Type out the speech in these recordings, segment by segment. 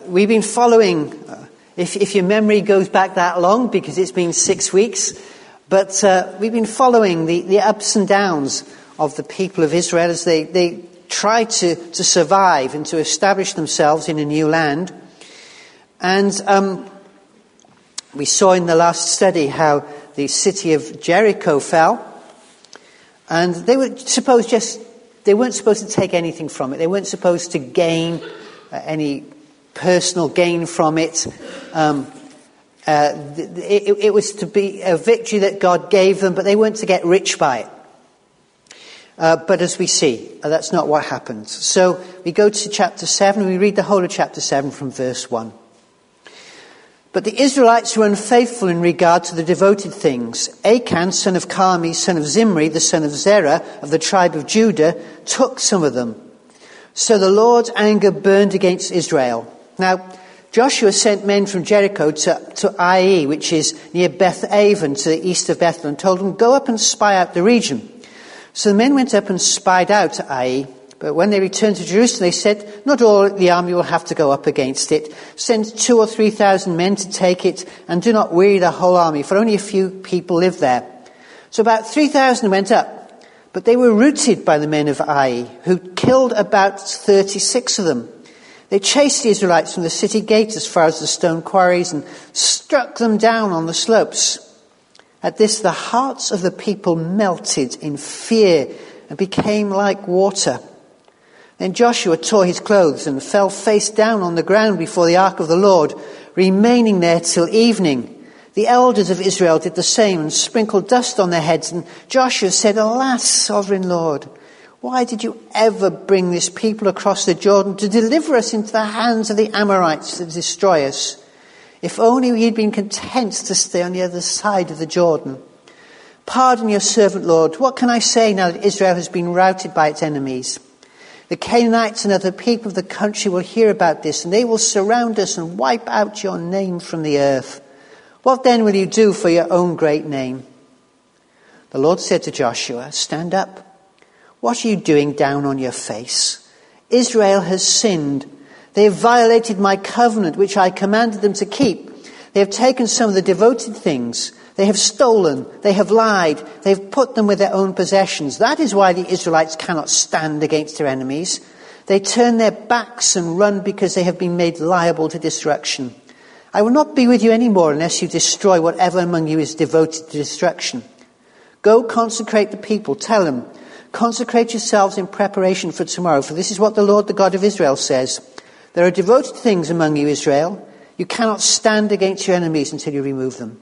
we've been following, if your memory goes back that long, because it's been 6 weeks, but we've been following the ups and downs of the people of Israel as they try to survive and to establish themselves in a new land. And we saw in the last study how the city of Jericho fell, and they weren't supposed to take anything from it. They weren't supposed to gain any personal gain from it. It was to be a victory that God gave them, but they weren't to get rich by it. But as we see, that's not what happened. So we go to chapter 7, and we read the whole of chapter 7 from verse 1. But the Israelites were unfaithful in regard to the devoted things. Achan, son of Carmi, son of Zimri, the son of Zerah, of the tribe of Judah, took some of them. So the Lord's anger burned against Israel. Now, Joshua sent men from Jericho to Ai, which is near Beth-aven, to the east of Bethel, and told them, go up and spy out the region. So the men went up and spied out Ai. But when they returned to Jerusalem, they said, not all the army will have to go up against it. Send 2,000 or 3,000 men to take it, and do not weary the whole army, for only a few people live there. So about 3,000 went up, but they were routed by the men of Ai, who killed about 36 of them. They chased the Israelites from the city gate as far as the stone quarries and struck them down on the slopes. At this, the hearts of the people melted in fear and became like water. Then Joshua tore his clothes and fell face down on the ground before the ark of the Lord, remaining there till evening. The elders of Israel did the same and sprinkled dust on their heads. And Joshua said, Alas, sovereign Lord, why did you ever bring this people across the Jordan to deliver us into the hands of the Amorites to destroy us? If only we had been content to stay on the other side of the Jordan. Pardon your servant, Lord. What can I say now that Israel has been routed by its enemies? The Canaanites and other people of the country will hear about this, and they will surround us and wipe out your name from the earth. What then will you do for your own great name? The Lord said to Joshua, Stand up. What are you doing down on your face? Israel has sinned. They have violated my covenant, which I commanded them to keep. They have taken some of the devoted things. They have stolen, they have lied, they have put them with their own possessions. That is why the Israelites cannot stand against their enemies. They turn their backs and run because they have been made liable to destruction. I will not be with you anymore unless you destroy whatever among you is devoted to destruction. Go consecrate the people, tell them, consecrate yourselves in preparation for tomorrow, for this is what the Lord, the God of Israel, says. There are devoted things among you, Israel. You cannot stand against your enemies until you remove them.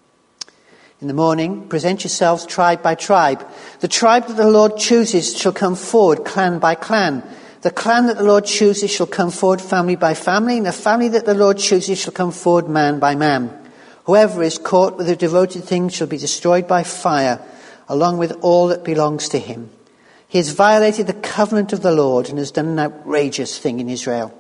In the morning, present yourselves tribe by tribe. The tribe that the Lord chooses shall come forward, clan by clan. The clan that the Lord chooses shall come forward, family by family. And the family that the Lord chooses shall come forward, man by man. Whoever is caught with a devoted thing shall be destroyed by fire, along with all that belongs to him. He has violated the covenant of the Lord and has done an outrageous thing in Israel.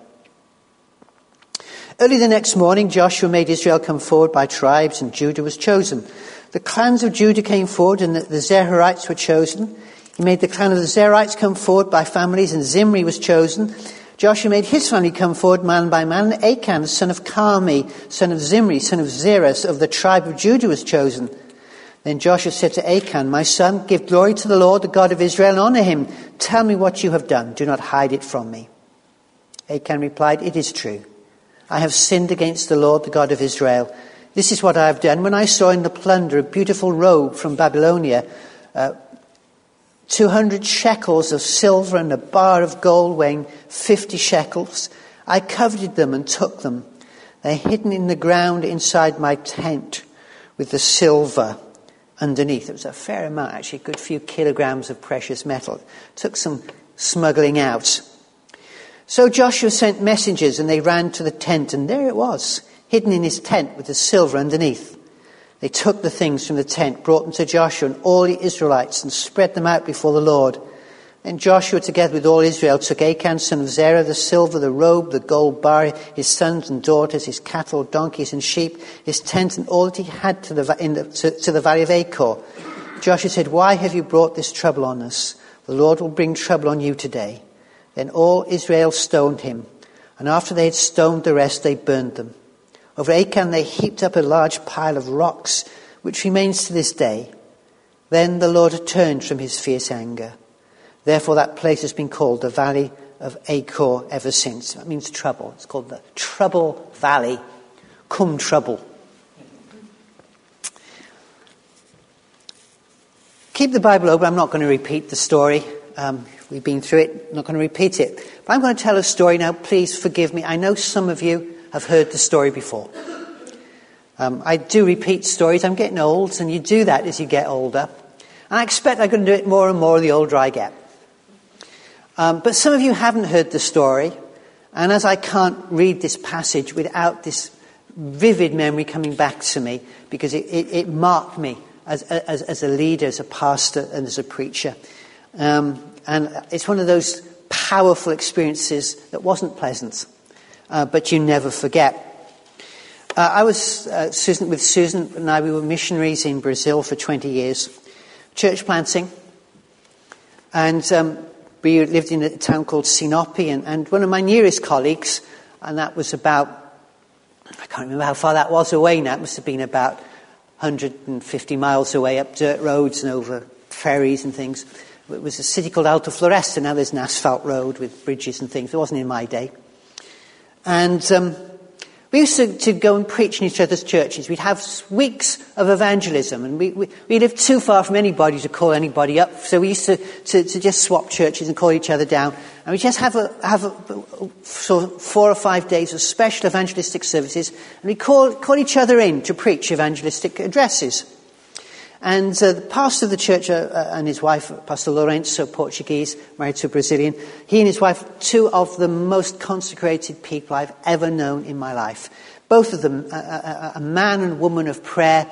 Early the next morning, Joshua made Israel come forward by tribes, and Judah was chosen. The clans of Judah came forward, and the Zerahite were chosen. He made the clan of the Zerahite come forward by families, and Zimri was chosen. Joshua made his family come forward man by man, and Achan, son of Carmi, son of Zimri, son of Zerah, of the tribe of Judah, was chosen. Then Joshua said to Achan, My son, give glory to the Lord, the God of Israel, and honor him. Tell me what you have done. Do not hide it from me. Achan replied, It is true. I have sinned against the Lord, the God of Israel. This is what I have done. When I saw in the plunder a beautiful robe from Babylonia, 200 shekels of silver and a bar of gold weighing 50 shekels, I coveted them and took them. They're hidden in the ground inside my tent with the silver underneath. It was a fair amount, actually, a good few kilograms of precious metal. It took some smuggling out. So Joshua sent messengers, and they ran to the tent, and there it was, hidden in his tent with the silver underneath. They took the things from the tent, brought them to Joshua and all the Israelites, and spread them out before the Lord. Then Joshua, together with all Israel, took Achan, son of Zerah, the silver, the robe, the gold bar, his sons and daughters, his cattle, donkeys and sheep, his tent, and all that he had to the valley of Achor. Joshua said, Why have you brought this trouble on us? The Lord will bring trouble on you today. Then all Israel stoned him, And after they had stoned the rest, they burned them. Over Achan they heaped up a large pile of rocks, which remains to this day. Then the Lord turned from his fierce anger. Therefore that place has been called the Valley of Achor ever since. That means trouble. It's called the Trouble Valley. Come trouble. Keep the Bible open. I'm not going to repeat the story. We've been through it. I'm not going to repeat it. But I'm going to tell a story now. Please forgive me. I know some of you have heard the story before. I do repeat stories. I'm getting old, and you do that as you get older. And I expect I'm going to do it more and more the older I get. But some of you haven't heard the story. And as I can't read this passage without this vivid memory coming back to me, because it marked me as a leader, as a pastor, and as a preacher. And it's one of those powerful experiences that wasn't pleasant, but you never forget. I was with Susan and I, we were missionaries in Brazil for 20 years, church planting, and we lived in a town called Sinop, and one of my nearest colleagues, and that was about, I can't remember how far that was away now, it must have been about 150 miles away, up dirt roads and over ferries and things. It was a city called Alta Floresta. Now there's an asphalt road with bridges and things. It wasn't in my day. And we used to go and preach in each other's churches. We'd have weeks of evangelism, and we lived too far from anybody to call anybody up. So we used to just swap churches and call each other down. And we just have sort of 4 or 5 days of special evangelistic services, and we call each other in to preach evangelistic addresses. And the pastor of the church and his wife, Pastor Lourenço, Portuguese, married to a Brazilian, he and his wife, 2 of the most consecrated people I've ever known in my life. Both of them, a man and woman of prayer.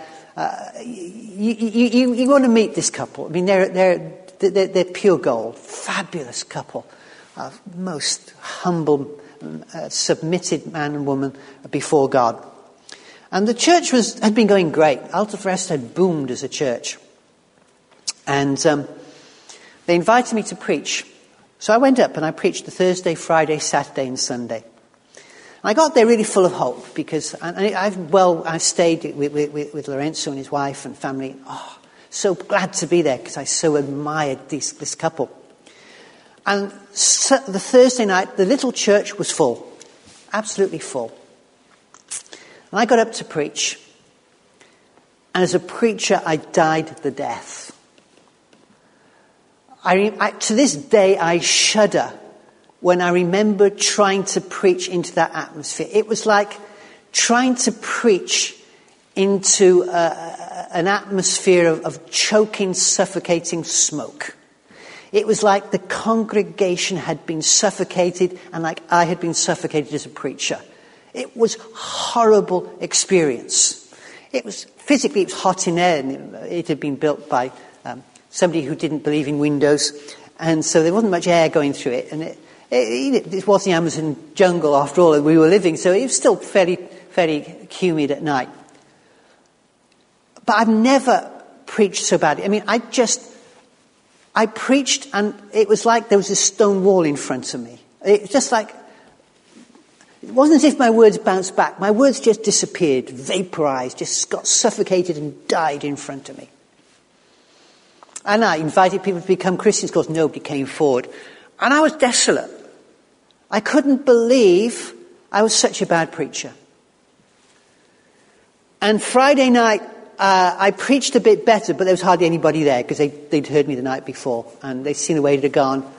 You want to meet this couple. I mean, they're pure gold. Fabulous couple. Most humble, submitted man and woman before God. And the church had been going great. Alta Floresta had boomed as a church. And they invited me to preach. So I went up and I preached the Thursday, Friday, Saturday and Sunday. And I got there really full of hope because I've stayed with Lourenço and his wife and family. Oh, so glad to be there because I so admired this couple. And the Thursday night, the little church was full. Absolutely full. And I got up to preach, and as a preacher, I died the death. To this day, I shudder when I remember trying to preach into that atmosphere. It was like trying to preach into an atmosphere of choking, suffocating smoke. It was like the congregation had been suffocated, and like I had been suffocated as a preacher. It was a horrible experience. It was hot in there, and it had been built by somebody who didn't believe in windows, and so there wasn't much air going through it. And it was the Amazon jungle after all that we were living, so it was still fairly humid at night. But I've never preached so badly. I mean, I preached, and it was like there was a stone wall in front of me. It was just like. It wasn't as if my words bounced back. My words just disappeared, vaporized, just got suffocated and died in front of me. And I invited people to become Christians. Of course, nobody came forward. And I was desolate. I couldn't believe I was such a bad preacher. And Friday night, I preached a bit better, but there was hardly anybody there because they'd heard me the night before and they'd seen the way it had gone.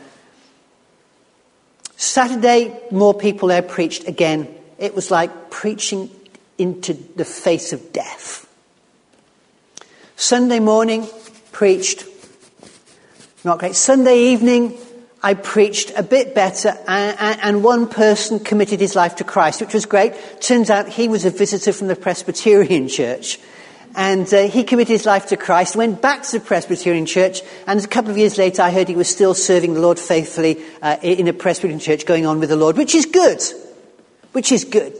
Saturday, more people there preached again. It was like preaching into the face of death. Sunday morning, preached. Not great. Sunday evening, I preached a bit better, and one person committed his life to Christ, which was great. Turns out he was a visitor from the Presbyterian church. And he committed his life to Christ, went back to the Presbyterian church, and a couple of years later I heard he was still serving the Lord faithfully in a Presbyterian church, going on with the Lord, which is good. Which is good.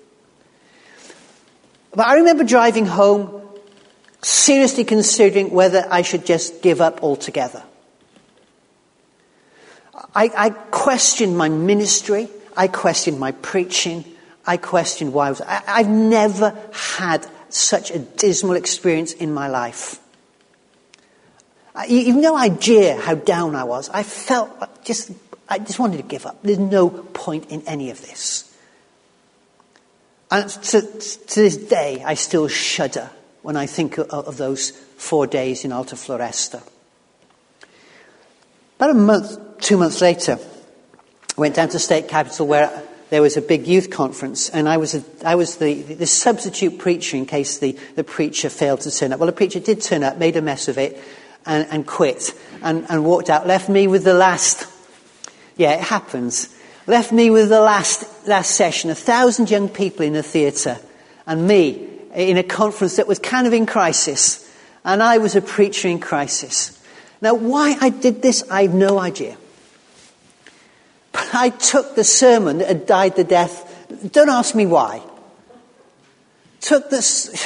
But I remember driving home, seriously considering whether I should just give up altogether. I questioned my ministry. I questioned my preaching. I questioned why I've never had such a dismal experience in my life. You've no idea how down I was. I felt I just wanted to give up. There's no point in any of this. And to this day, I still shudder when I think of those 4 days in Alta Floresta. About 2 months later, I went down to State Capitol where there was a big youth conference, and I was the substitute preacher in case the preacher failed to turn up. Well, the preacher did turn up, made a mess of it, and quit, and walked out, left me with the last. Yeah, it happens. Left me with the last session, 1,000 young people in a theatre, and me in a conference that was kind of in crisis, and I was a preacher in crisis. Now, why I did this, I have no idea. But I took the sermon that had died the death. Don't ask me why. It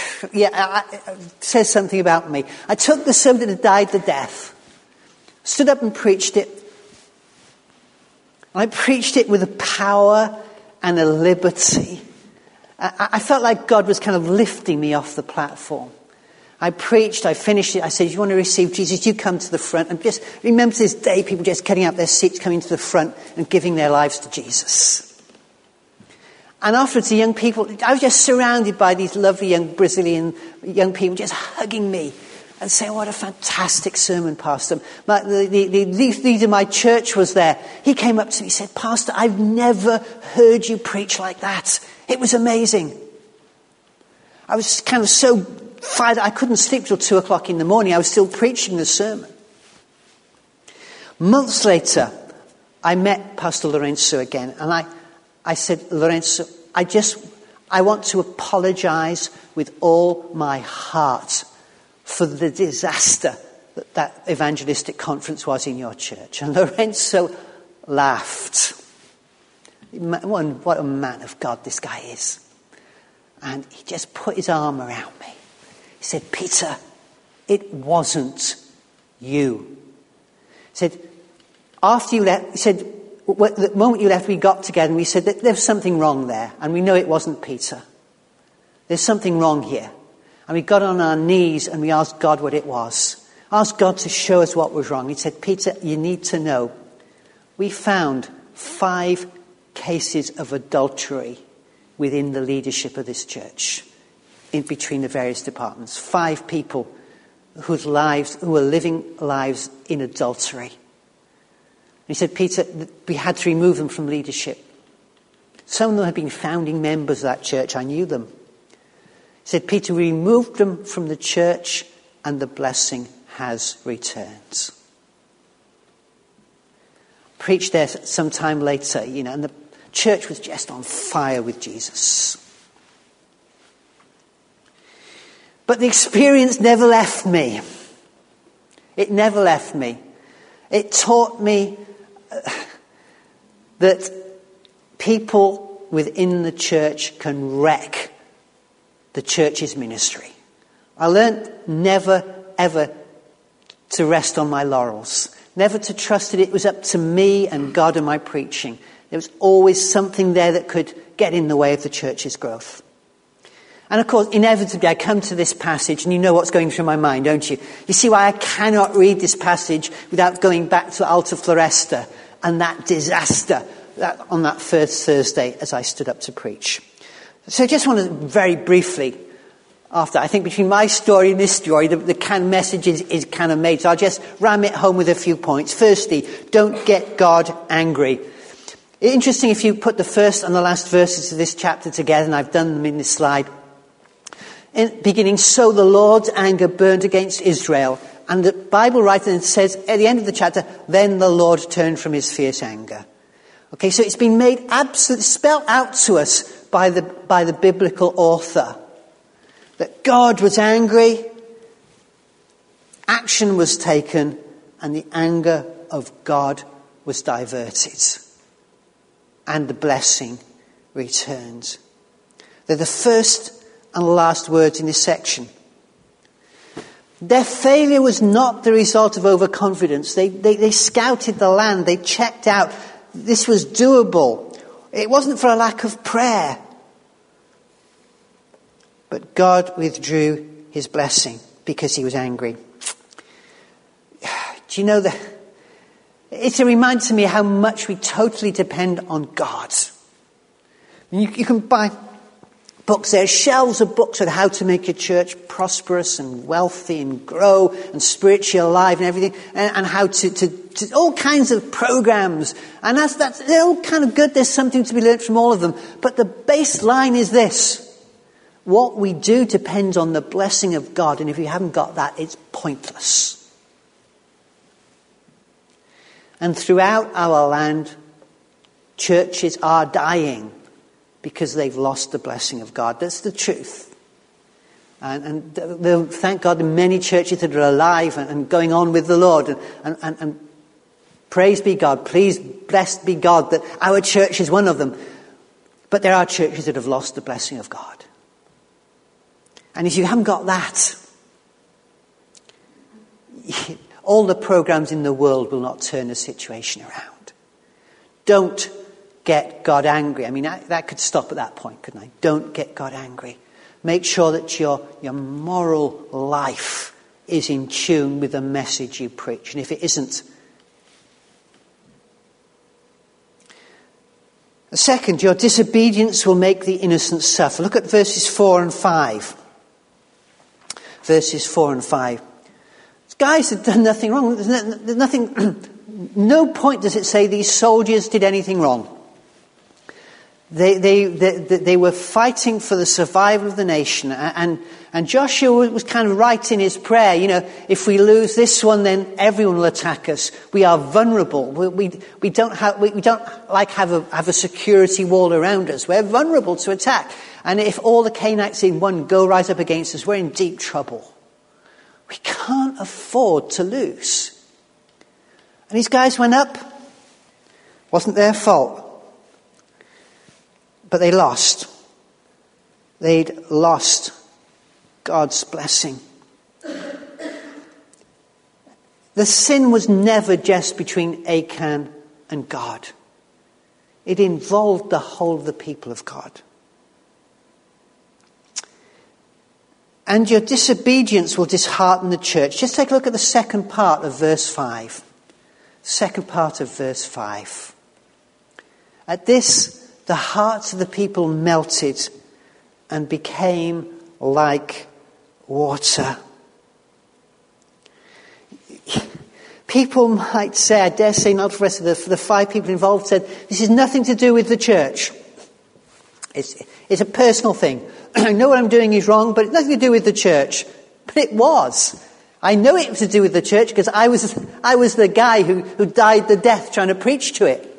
says something about me. I took the sermon that had died the death, stood up and preached it. I preached it with a power and a liberty. I felt like God was kind of lifting me off the platform. I preached, I finished it, I said, if you want to receive Jesus, you come to the front. And just remember to this day, people just getting out their seats, coming to the front and giving their lives to Jesus. And afterwards, the young people, I was just surrounded by these lovely young Brazilian young people just hugging me and saying, what a fantastic sermon, Pastor. The leader of my church was there. He came up to me and said, Pastor, I've never heard you preach like that. It was amazing. I was kind of so fired, I couldn't sleep till 2 o'clock in the morning. I was still preaching the sermon. Months later, I met Pastor Lorenzo again, and I said, Lorenzo, I want to apologize with all my heart for the disaster that evangelistic conference was in your church. And Lorenzo laughed. What a man of God this guy is. And he just put his arm around me. He said, Peter, it wasn't you. He said, after you left, he said, the moment you left, we got together and we said that there's something wrong there. And we know it wasn't Peter. There's something wrong here. And we got on our knees and we asked God what it was. Asked God to show us what was wrong. He said, Peter, you need to know. We found 5 cases of adultery within the leadership of this church, in between the various departments. 5 people who were living lives in adultery. And he said, Peter, we had to remove them from leadership. Some of them had been founding members of that church. I knew them. He said, Peter, we removed them from the church and the blessing has returned. Preached there some time later, and the church was just on fire with Jesus. But the experience never left me. It never left me. It taught me that people within the church can wreck the church's ministry. I learned never, ever to rest on my laurels. Never to trust that it was up to me and God and my preaching. There was always something there that could get in the way of the church's growth. And of course, inevitably, I come to this passage, and you know what's going through my mind, don't you? You see why I cannot read this passage without going back to Alta Floresta and that disaster on that first Thursday as I stood up to preach. So I just want to very briefly, I think between my story and this story, the kind of message is kind of made. So I'll just ram it home with a few points. Firstly, don't get God angry. Interesting if you put the first and the last verses of this chapter together, and I've done them in this slide. Beginning, so the Lord's anger burned against Israel. And the Bible writer then says at the end of the chapter, then the Lord turned from his fierce anger. Okay, so it's been made absolutely spelled out to us by the biblical author that God was angry, action was taken, and the anger of God was diverted, and the blessing returned. They're the first and last words in this section. Their failure was not the result of overconfidence. They scouted the land. They checked out this was doable. It wasn't for a lack of prayer. But God withdrew his blessing because he was angry. Do you know that? It's a reminder to me how much we totally depend on God. You can buy books. There are shelves of books on how to make your church prosperous and wealthy and grow and spiritually alive and everything, and how to all kinds of programs. And they're all kind of good. There's something to be learned from all of them. But the baseline is this. What we do depends on the blessing of God. And if you haven't got that, it's pointless. And throughout our land, churches are dying because they've lost the blessing of God. That's the truth. And thank God, many churches that are alive and going on with the Lord. And praise be God. Please, blessed be God that our church is one of them. But there are churches that have lost the blessing of God. And if you haven't got that, all the programs in the world will not turn the situation around. Don't get God angry. I mean, that could stop at that point, couldn't I? Don't get God angry. Make sure that your moral life is in tune with the message you preach. And if it isn't, second, your disobedience will make the innocent suffer. Look at verses 4 and 5. Verses 4 and 5. Guys had done nothing wrong. There's nothing. No point does it say these soldiers did anything wrong. They were fighting for the survival of the nation, and Joshua was kind of right in his prayer. You know, if we lose this one, then everyone will attack us. We are vulnerable. We don't have a security wall around us. We're vulnerable to attack. And if all the Canaanites in one go rise up against us, we're in deep trouble. We can't afford to lose. And these guys went up. Wasn't their fault. But they lost. They'd lost God's blessing. The sin was never just between Achan and God. It involved the whole of the people of God. And your disobedience will dishearten the church. Just take a look at the second part of verse 5. Second part of verse 5. At this, the hearts of the people melted and became like water. People might say, I dare say not for the rest of the 5 people involved said, this is nothing to do with the church. It's a personal thing. I know what I'm doing is wrong, but it's nothing to do with the church. But it was. I know it was to do with the church because I was the guy who died the death trying to preach to it.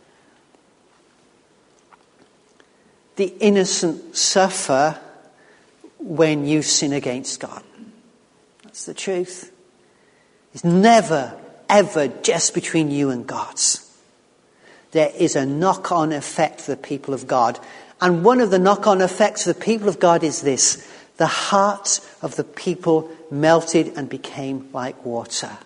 The innocent suffer when you sin against God. That's the truth. It's never, ever just between you and God. There is a knock-on effect for the people of God. And one of the knock-on effects for the people of God is this. The hearts of the people melted and became like water.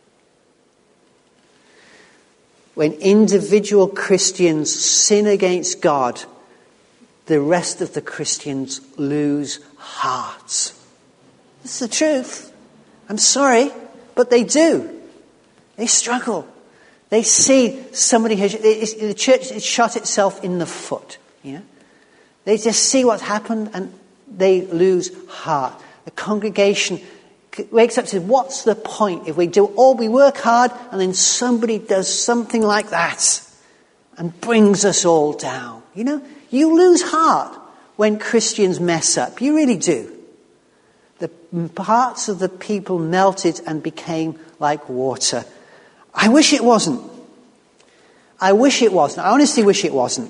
When individual Christians sin against God, the rest of the Christians lose hearts. That's the truth. I'm sorry, but they do. They struggle. They see somebody the church has shot itself in the foot. You know? They just see what's happened and they lose heart. The congregation wakes up and says, what's the point if we work hard and then somebody does something like that and brings us all down? You know, you lose heart when Christians mess up. You really do. The hearts of the people melted and became like water. I wish it wasn't. I wish it wasn't. I honestly wish it wasn't.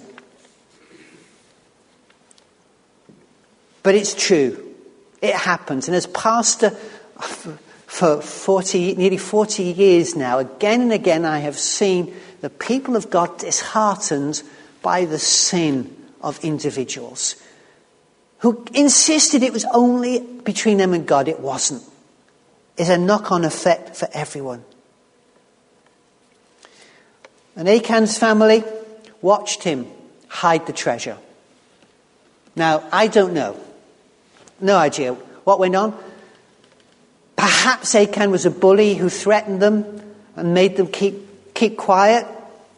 But it's true. It happens. And as pastor for nearly 40 years now, again and again I have seen the people of God disheartened by the sin of individuals who insisted it was only between them and God. It wasn't. It's a knock-on effect for everyone. And Achan's family watched him hide the treasure. Now, I don't know. No idea what went on. Perhaps Achan was a bully who threatened them and made them keep quiet.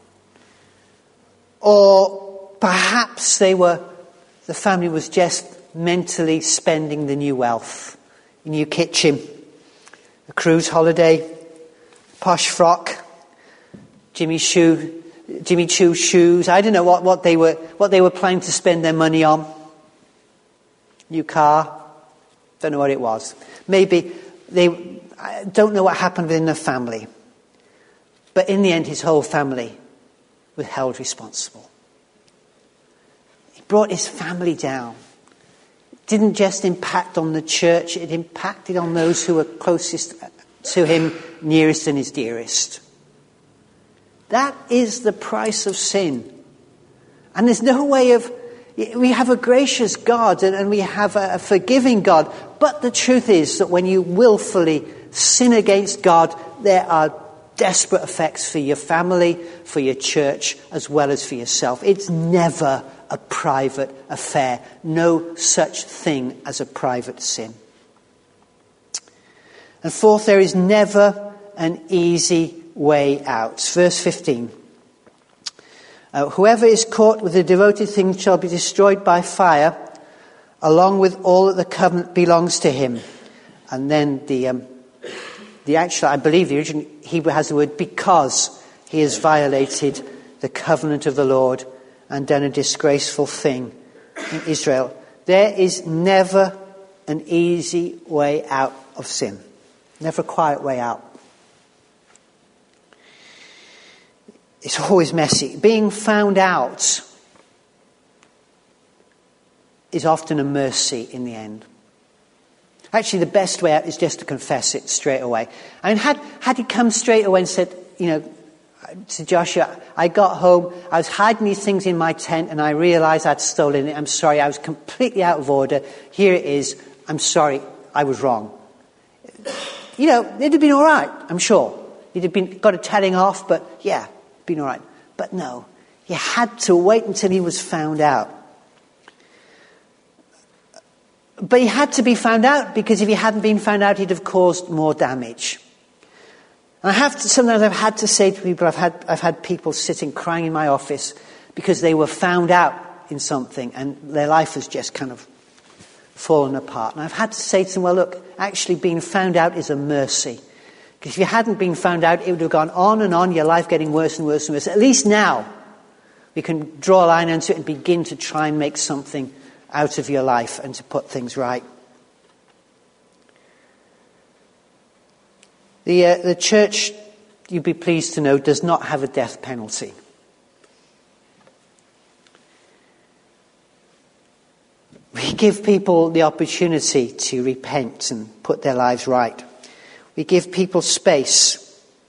Or perhaps the family was just mentally spending the new wealth. A new kitchen, a cruise holiday, posh frock, Jimmy Choo shoes. I don't know what they were planning to spend their money on. New car. Don't know what it was. Maybe I don't know what happened within the family. But in the end, his whole family was held responsible. He brought his family down. It didn't just impact on the church, it impacted on those who were closest to him, nearest and his dearest. That is the price of sin. And there's no way of... We have a gracious God and we have a forgiving God. But the truth is that when you willfully sin against God, there are desperate effects for your family, for your church, as well as for yourself. It's never a private affair. No such thing as a private sin. And fourth, there is never an easy way out. Verse 15. Whoever is caught with the devoted thing shall be destroyed by fire, along with all that the covenant belongs to him. And then the actual, I believe the original Hebrew has the word because he has violated the covenant of the Lord and done a disgraceful thing in Israel. There is never an easy way out of sin. Never a quiet way out. It's always messy. Being found out is often a mercy in the end. Actually, the best way out is just to confess it straight away. I mean, had he come straight away and said, to Joshua, I got home, I was hiding these things in my tent and I realized I'd stolen it. I'm sorry, I was completely out of order. Here it is. I'm sorry, I was wrong. It'd have been all right, I'm sure. He'd have got a telling off, but yeah, been all right. But no, he had to wait until he was found out. But he had to be found out because if he hadn't been found out, he'd have caused more damage. And sometimes I've had to say to people, I've had people sitting crying in my office because they were found out in something and their life has just kind of fallen apart. And I've had to say to them, well, look, actually being found out is a mercy. Because if you hadn't been found out, it would have gone on and on, your life getting worse and worse and worse. At least now, we can draw a line into it and begin to try and make something out of your life and to put things right. The church, you'd be pleased to know, does not have a death penalty. We give people the opportunity to repent and put their lives right. We give people space.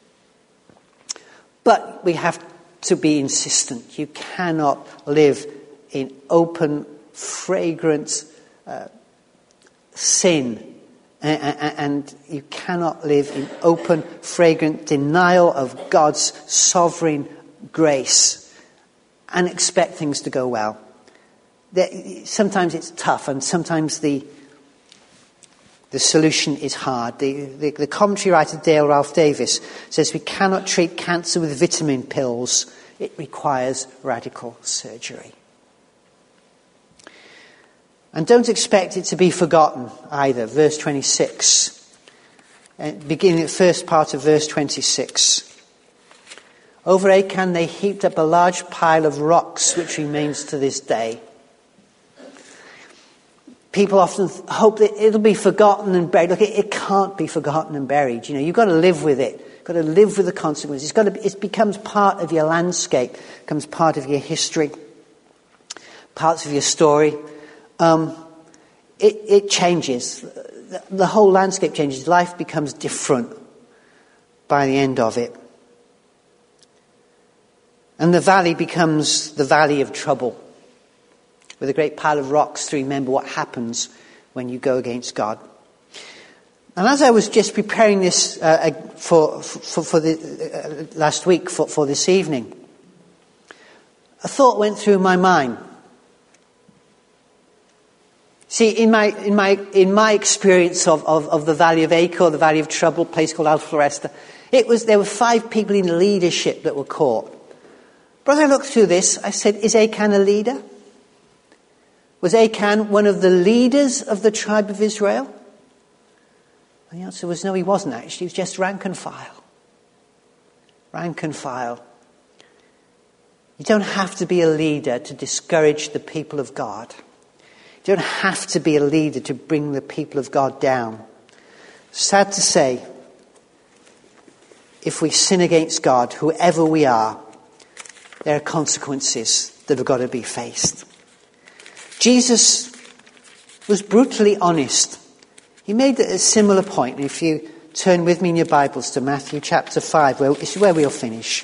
But we have to be insistent. You cannot live in open, fragrant sin. And you cannot live in open, fragrant denial of God's sovereign grace and expect things to go well. Sometimes it's tough and sometimes the solution is hard. The commentary writer Dale Ralph Davis says we cannot treat cancer with vitamin pills. It requires radical surgery. And don't expect it to be forgotten either. Verse 26. Beginning the first part of verse 26. Over Achan they heaped up a large pile of rocks which remains to this day. People often hope that it'll be forgotten and buried. Look, it can't be forgotten and buried. You've got to live with it. You've got to live with the consequences. It becomes part of your landscape. It becomes part of your history. Parts of your story. It changes. The whole landscape changes. Life becomes different by the end of it. And the valley becomes the valley of trouble, with a great pile of rocks to remember what happens when you go against God. And as I was just preparing this for the last week for this evening, a thought went through my mind. See, in my experience of the Valley of Achor, the Valley of Trouble, a place called Alta Floresta, there were 5 people in leadership that were caught. But as I looked through this, I said, is Achan a leader? Was Achan one of the leaders of the tribe of Israel? And the answer was no, he wasn't actually. He was just rank and file. Rank and file. You don't have to be a leader to discourage the people of God. You don't have to be a leader to bring the people of God down. Sad to say, if we sin against God, whoever we are, there are consequences that have got to be faced. Jesus was brutally honest. He made a similar point. If you turn with me in your Bibles to Matthew chapter 5, this is where we'll finish.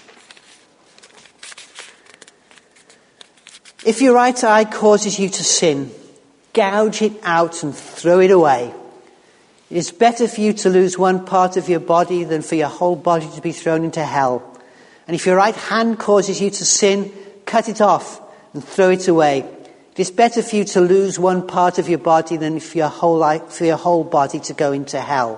If your right eye causes you to sin, gouge it out and throw it away. It is better for you to lose one part of your body than for your whole body to be thrown into hell. And if your right hand causes you to sin, cut it off and throw it away. It is better for you to lose one part of your body than for your whole body to go into hell.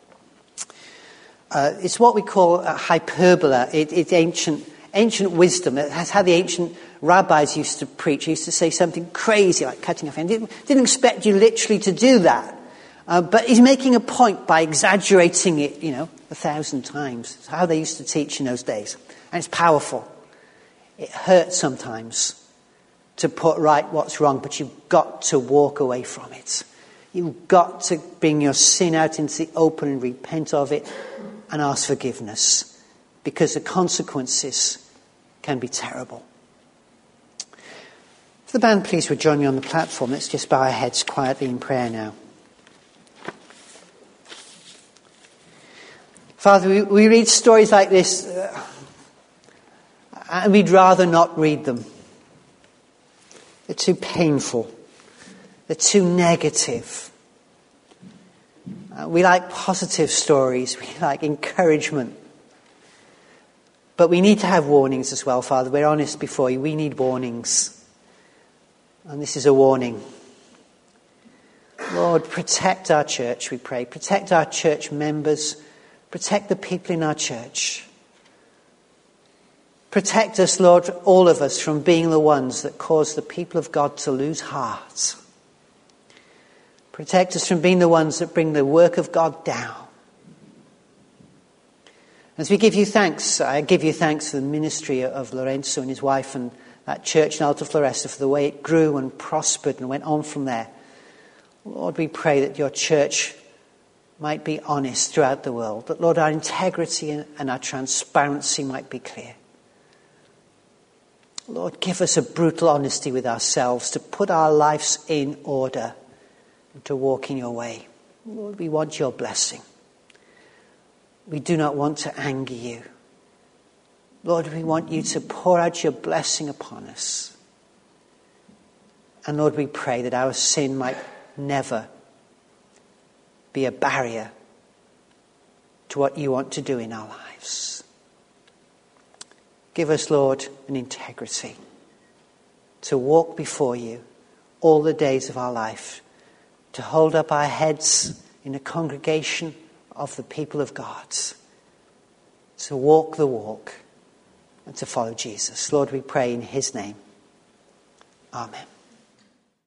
It's what we call hyperbole. It's ancient wisdom. That's how the ancient rabbis used to preach. They used to say something crazy like cutting off hand. Didn't expect you literally to do that. But he's making a point by exaggerating it, 1,000 times. It's how they used to teach in those days. And it's powerful. It hurts sometimes to put right what's wrong, but you've got to walk away from it. You've got to bring your sin out into the open and repent of it and ask forgiveness, because the consequences can be terrible. If the band please would join me on the platform, let's just bow our heads quietly in prayer now. Father, we read stories like this and we'd rather not read them. They're too painful. They're too negative. We like positive stories. We like encouragement. But we need to have warnings as well, Father. We're honest before you. We need warnings. And this is a warning. Lord, protect our church, we pray. Protect our church members. Protect the people in our church. Protect us, Lord, all of us, from being the ones that cause the people of God to lose heart. Protect us from being the ones that bring the work of God down. As we give you thanks, I give you thanks for the ministry of Lorenzo and his wife and that church in Alta Floresta, for the way it grew and prospered and went on from there. Lord, we pray that your church might be honest throughout the world. That, Lord, our integrity and our transparency might be clear. Lord, give us a brutal honesty with ourselves to put our lives in order and to walk in your way. Lord, we want your blessing. We do not want to anger you. Lord, we want you to pour out your blessing upon us. And Lord, we pray that our sin might never be a barrier to what you want to do in our lives. Give us, Lord, an integrity to walk before you all the days of our life, to hold up our heads in a congregation of the people of God, to walk the walk and to follow Jesus. Lord, we pray in his name. Amen.